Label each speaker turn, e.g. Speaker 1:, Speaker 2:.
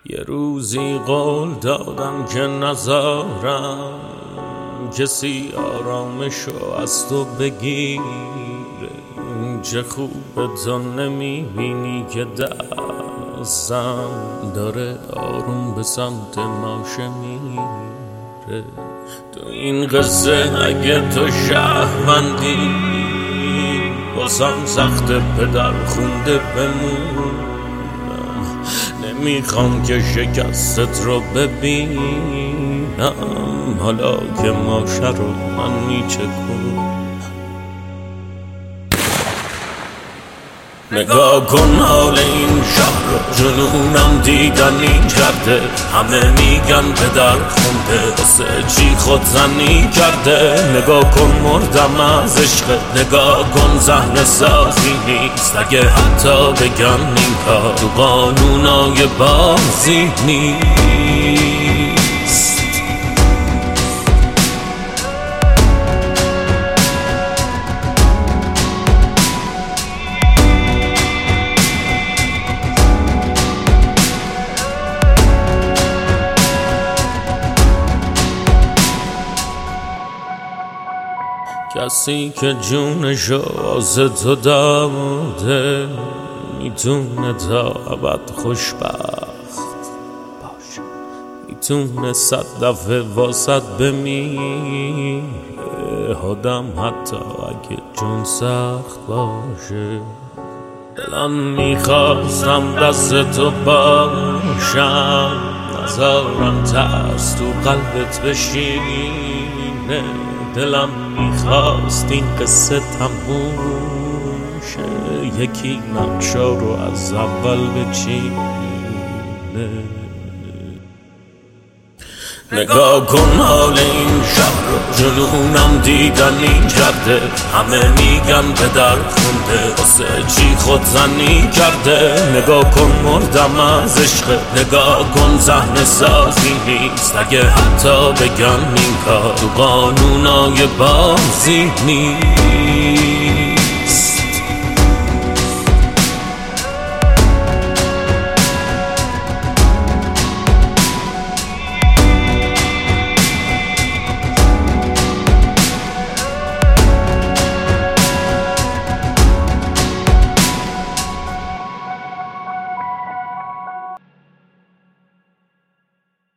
Speaker 1: یه روزی قول دادم که نذارم کسی آرامشو از تو بگیره. چه خوبه تو نمیبینی که دستم داره آروم به سمت ماشه میره. تو این قصه اگه تو شهروندی واسم سخت پدر خونده بمونم. نمیخوام که شکستت رو ببینم حالا که ماشه رو من میچکونم. نگاه کن حال این شهر رو، جنونم دیدنی کرده. همه میگن پدر خونده واسه چی خودزنی کرده. نگاه کن مردم از عشق، نگاه کن صحنه سازی نیست. اگه حتی بگن این کار تو قانونای بازی نیست. کسی که جونشو از تو داده میتونه تا ابد خوشبخت باشه. میتونه 100 دفعه واسط بمیره آدم حتی اگه جون سخت باشه. دلم میخواستم دست تو باشم، نذارم ترس تو قلبت بشینه. دلم میخواست این قصه تموم شه، یکی نقشا رو از اول بچینه. نگاه کن حال این شهر رو، جنونم دیدنی کرده. همه میگن پدر خونده واسه چی خودزنی کرده. نگاه کن مردم از عشق، نگاه کن صحنه سازی نیست. اگه حتی بگن این کار تو قانونای بازی نیست.